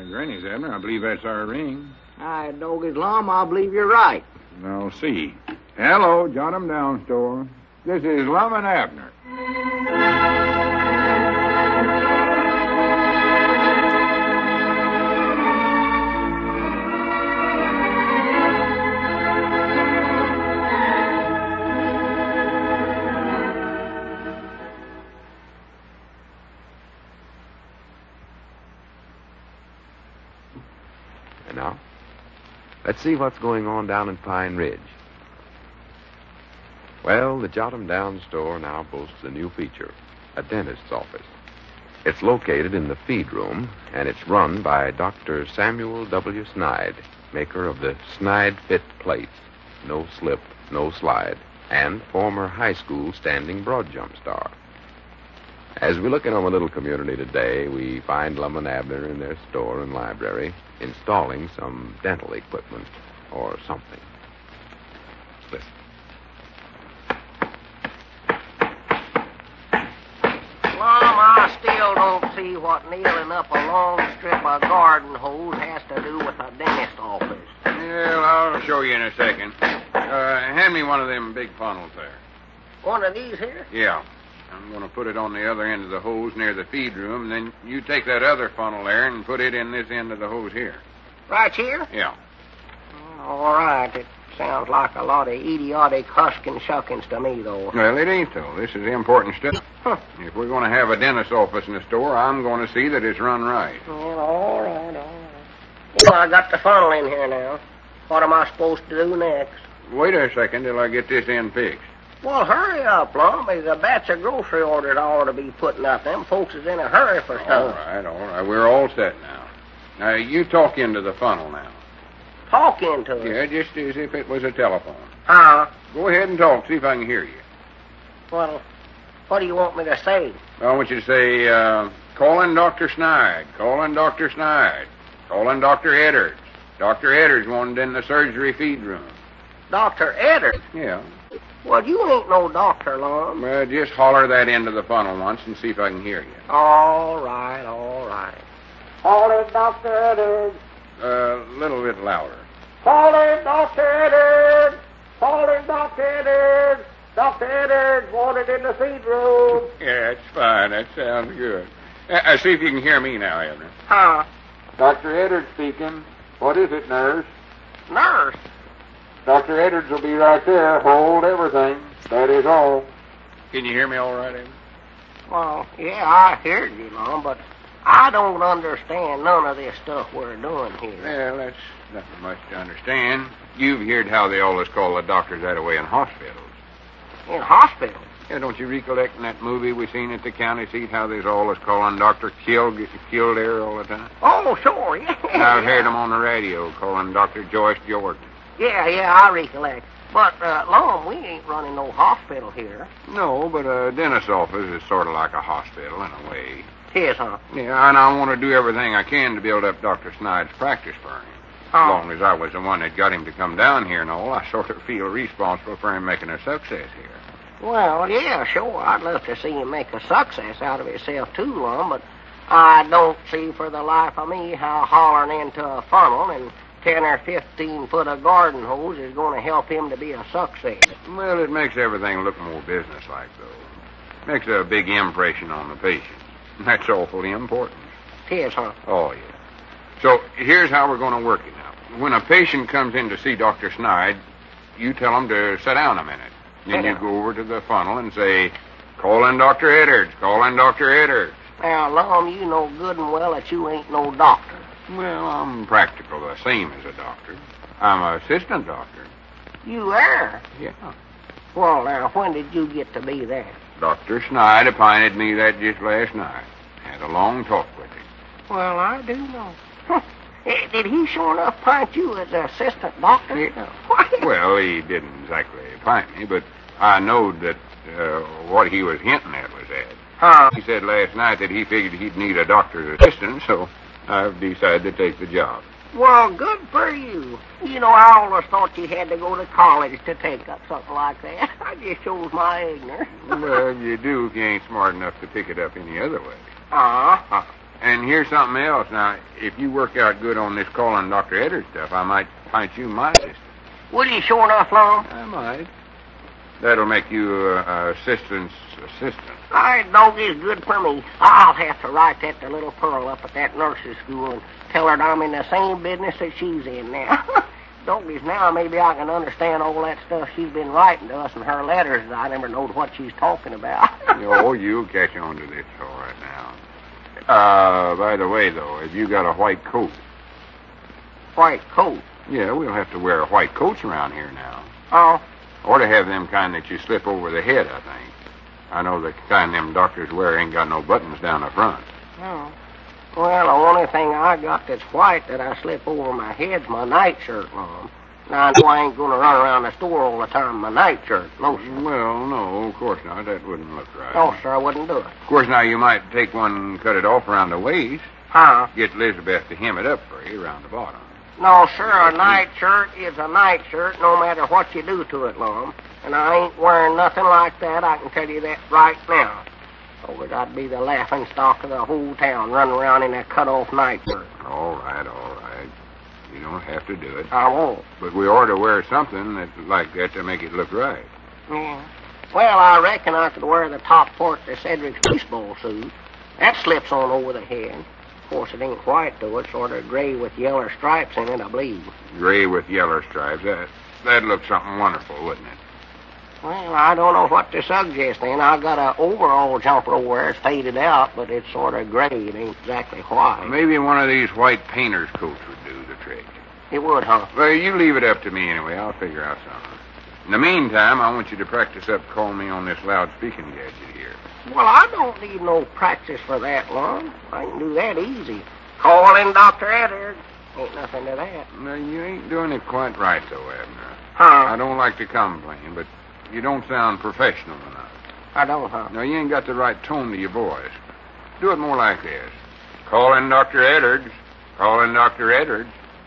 Granny's, Abner. I believe that's our ring. I dog his lum, I believe you're right. I'll see. Hello, Jot 'em Down store. This is Lum and Abner. And now, let's see what's going on down in Pine Ridge. Well, the Jot 'em Down store now boasts a new feature, a dentist's office. It's located in the feed room, and it's run by Dr. Samuel W. Snide, maker of the Snide Fit plates, no slip, no slide, and former high school standing broad jump star. As we look in on the little community today, we find Lum and Abner in their store and library installing some dental equipment or something. Listen. Lum, I still don't see what nailing up a long strip of garden hose has to do with a dentist office. Well, I'll show you in a second. Hand me one of them big funnels there. One of these here? Yeah. I'm going to put it on the other end of the hose near the feed room, and then you take that other funnel there and put it in this end of the hose here. Right here? Yeah. All right. It sounds like a lot of idiotic husking shuckings to me, though. Well, it ain't, though. This is important stuff. Huh. If we're going to have a dentist's office in the store, I'm going to see that it's run right. Well, all right. Well, I got the funnel in here now. What am I supposed to do next? Wait a second till I get this end fixed. Well, hurry up, Lum. There's a batch of grocery orders I ought to be putting up. Them folks is in a hurry for stuff. All right. We're all set now. Now, you talk into the funnel now. Talk into it? Yeah, just as if it was a telephone. Huh? Go ahead and talk. See if I can hear you. Well, what do you want me to say? I want you to say, calling Dr. Snide. Calling Dr. Snide. Calling Dr. Edwards. Dr. Edwards wanted in the surgery feed room. Dr. Edwards? Yeah. Well, you ain't no doctor, Lum. Well, just holler that into the funnel once and see if I can hear you. All right. Calling Dr. Edwards. Little bit louder. Calling Dr. Edwards. Calling Dr. Edwards. Dr. Edwards wanted in the feed room. Yeah, that's fine. That sounds good. See if you can hear me now, Abner. Huh? Dr. Edwards speaking. What is it, nurse? Nurse? Dr. Edwards will be right there. Hold everything. That is all. Can you hear me all right, Abner? Well, yeah, I heard you, Lum, but I don't understand none of this stuff we're doing here. Well, that's nothing much to understand. You've heard how they always call the doctors that away in hospitals. In hospitals? Yeah, don't you recollect in that movie we seen at the county seat how they's always calling Dr. Killed there all the time? Oh, sure, yeah. I've heard them on the radio calling Dr. Joyce Jordan. Yeah, I recollect. But, Lum, we ain't running no hospital here. No, but a dentist's office is sort of like a hospital in a way. Tis, huh? Yeah, and I want to do everything I can to build up Dr. Snide's practice for him. As long as I was the one that got him to come down here and all, I sort of feel responsible for him making a success here. Well, yeah, sure. I'd love to see him make a success out of himself, too, Lum, but I don't see for the life of me how hollering into a funnel and 10 or 15 foot of garden hose is going to help him to be a success. Well, it makes everything look more businesslike, though. Makes a big impression on the patient. That's awfully important. Tis, huh? Oh, yeah. So here's how we're going to work it out. When a patient comes in to see Dr. Snide, you tell him to sit down a minute. Then you go over to the funnel and say, call in Dr. Edwards, call in Dr. Edwards. Now, Lum, you know good and well that you ain't no doctor. Well, I'm practical the same as a doctor. I'm an assistant doctor. You are? Yeah. Well, now, when did you get to be that? Dr. Snide appointed me that just last night. Had a long talk with him. Well, I do know. Did he sure enough appoint you as an assistant doctor? Yeah. Well, he didn't exactly appoint me, but I knowed that what he was hinting at was that. Huh? He said last night that he figured he'd need a doctor's assistant, so I've decided to take the job. Well, good for you. You know, I always thought you had to go to college to take up something like that. I just shows my ignorance. Well, you do if you ain't smart enough to pick it up any other way. And here's something else. Now, if you work out good on this calling Dr. Eddard stuff, I might pint you my assistant. Will you sure enough, Lum? I might. That'll make you assistant's assistant. All right, Doggy's good for me. I'll have to write that to little Pearl up at that nurse's school and tell her that I'm in the same business that she's in now. Doggy's now, maybe I can understand all that stuff she's been writing to us in her letters. I never knowed what she's talking about. Oh, you'll catch on to this all right now. By the way, though, have you got a white coat? White coat? Yeah, we'll have to wear white coats around here now. Oh. Or to have them kind that you slip over the head, I think. I know the kind them doctors wear ain't got no buttons down the front. Oh. Well, the only thing I got that's white that I slip over my head's my nightshirt, Mom. Now, I know I ain't going to run around the store all the time in my nightshirt. No, sir. Well, no, of course not. That wouldn't look right. No, sir, I wouldn't do it. Of course, now, you might take one and cut it off around the waist. Huh? Get Elizabeth to hem it up for you around the bottom. No, sir, a nightshirt is a nightshirt no matter what you do to it, Lum. And I ain't wearing nothing like that, I can tell you that right now. Or I'd be the laughing stock of the whole town running around in that cut-off nightshirt. All right, all right. You don't have to do it. I won't. But we ought to wear something like that to make it look right. Yeah. Well, I reckon I could wear the top part of Cedric's baseball suit. That slips on over the head. Of course, it ain't white, though. It's sort of gray with yellow stripes in it, I believe. Gray with yellow stripes. That'd look something wonderful, wouldn't it? Well, I don't know what to suggest, then. I got an overall jumper over there. It's faded out, but it's sort of gray. It ain't exactly white. Maybe one of these white painter's coats would do the trick. It would, huh? Well, you leave it up to me anyway. I'll figure out something. In the meantime, I want you to practice up calling me on this loudspeaking gadget here. Well, I don't need no practice for that, Lum. I can do that easy. Call in Dr. Eddard. Ain't nothing to that. No, you ain't doing it quite right, though, Abner. Huh? I don't like to complain, but you don't sound professional enough. I don't, huh? No, you ain't got the right tone to your voice. Do it more like this. Call in Dr. Eddards. Call in Dr. Eddards.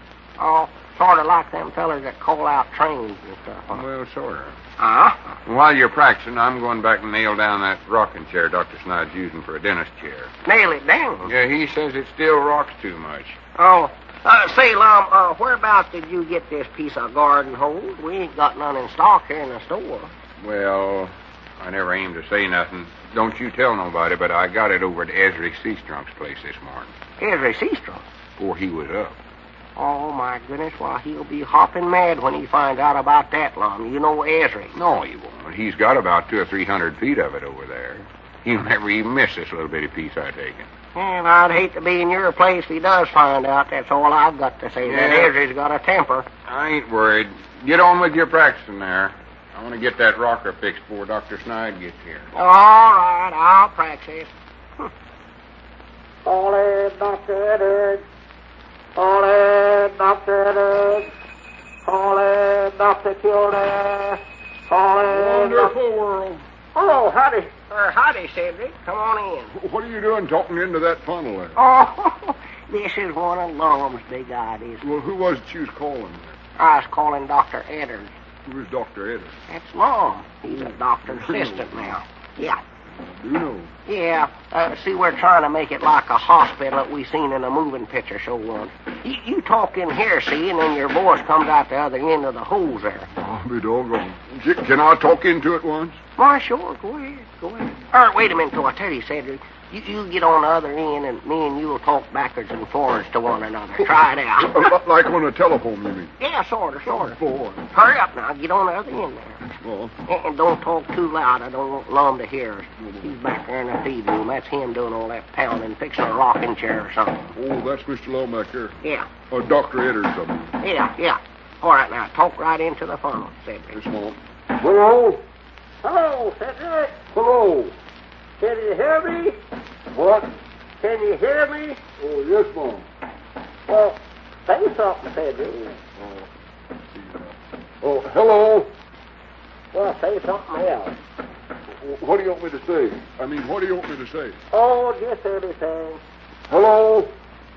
Oh, sort of like them fellers that call out trains and stuff. Huh? Well, sort of. Huh? While you're practicing, I'm going back and nail down that rocking chair Dr. Snide's using for a dentist chair. Nail it down? Yeah, he says it still rocks too much. Oh, say, Lum, whereabouts did you get this piece of garden hose? We ain't got none in stock here in the store. Well, I never aimed to say nothing. Don't you tell nobody, but I got it over at Ezra Seastrunk's place this morning. Ezra Seastrunk? Before he was up. Oh, my goodness. Why, he'll be hopping mad when he finds out about that, Lum. You know Ezra. No, he won't. He's got about 200 or 300 feet of it over there. He'll never even miss this little bitty piece I taken. And I'd hate to be in your place if he does find out. That's all I've got to say. Yeah. That Ezra's got a temper. I ain't worried. Get on with your practicing there. I want to get that rocker fixed before Dr. Snide gets here. All right, I'll practice. Call in Dr. Eddard. Call in Dr. Eddard. Call in Dr. Kildare. Call in... Wonderful world. Oh, howdy, Cedric. Come on in. What are you doing talking into that funnel there? Oh, this is one of Lum's big ideas. Well, who was it you was calling there? I was calling Dr. Eddard. Who is Dr. Eddard? That's Lum. He's a doctor's assistant now. Yeah. I do know. Yeah. See, we're trying to make it like a hospital that we seen in a moving picture show once. You talk in here, see, and then your voice comes out the other end of the hose there. I'll be doggone. Can I talk into it once? Why, sure. Go ahead. Wait a minute till I tell you, Cedric. You get on the other end, and me and you'll talk backwards and forwards to one another. Try it out. Like on a telephone, you mean? Yeah, sort of. Boy. Hurry up now. Get on the other end there. Oh. And don't talk too loud. I don't want Lum to hear us. He's back there in the feed room. That's him doing all that pounding, fixing a rocking chair or something. Oh, that's Mr. Lum back there. Yeah. Dr. Eddard something. Yeah. All right, now, talk right into the funnel, Cedric. Yes, Mom. Hello, Cedric. Hello. Can you hear me? What? Can you hear me? Oh, yes, Mom. Well, say something, Cedric. Oh, hello. Well, say something else. What do you want me to say? What do you want me to say? Oh, just anything. Hello.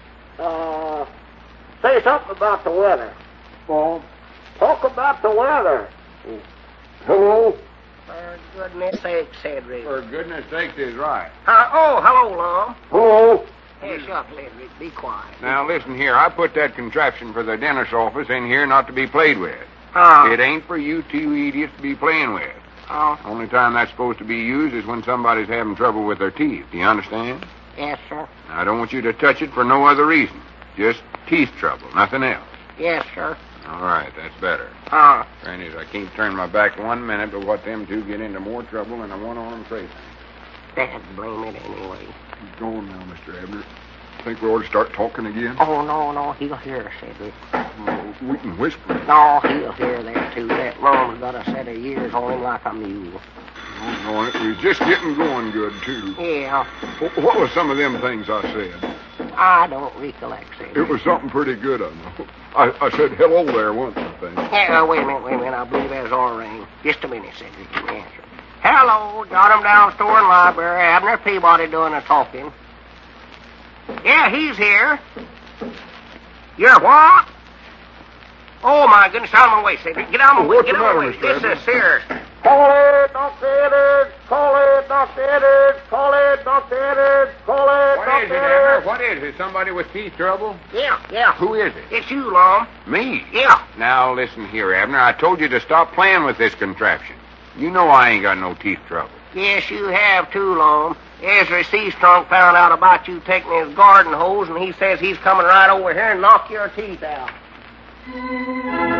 Say something about the weather. Mom. Talk about the weather. Hello. For goodness sake, Cedric. For goodness sake is right. Hello, Lum. Hello. Hey, shucks, Cedric, be quiet. Now, listen here. I put that contraption for the dentist's office in here not to be played with. Oh. It ain't for you two idiots to be playing with. Oh. Only time that's supposed to be used is when somebody's having trouble with their teeth. Do you understand? Yes, sir. I don't want you to touch it for no other reason. Just teeth trouble, nothing else. Yes, sir. All right, that's better. Oh. Granny's, I can't turn my back 1 minute but what them two get into more trouble than a one-armed Tracy. Dad, blame it anyway. He's going now, Mr. Abner. Think we ought to start talking again? Oh, no, he'll hear us, Cedric. Oh, we can whisper. No, he'll hear that, too. That lung's got a set of years on him like a mule. Oh, no, we're just getting going good, too. Yeah. What was some of them things I said? I don't recollect, Cedric. It was something pretty good, I know. I said hello there once, I think. Yeah, wait a minute. I believe that's our ring. Just a minute, Cedric. Let me answer. Hello, got him downstairs in the library. Abner Peabody doing the talking. Yeah, he's here. You're what? Oh, my goodness, out of my way, Cedric. Get out of my way. What's Get the out of my matter, way. Mr. This Abner? is serious. Call it, Dr. Edwards. Call it, Dr. Edwards. Call it, Dr. Edwards. Call it, What is it, Dr. Abner? Edwards. What is it? Somebody with teeth trouble? Yeah. Who is it? It's you, Lum. Me? Yeah. Now, listen here, Abner. I told you to stop playing with this contraption. You know I ain't got no teeth trouble. Yes, you have too, Lum. Ezra Seastrunk found out about you taking his garden hose, and he says he's coming right over here and knock your teeth out.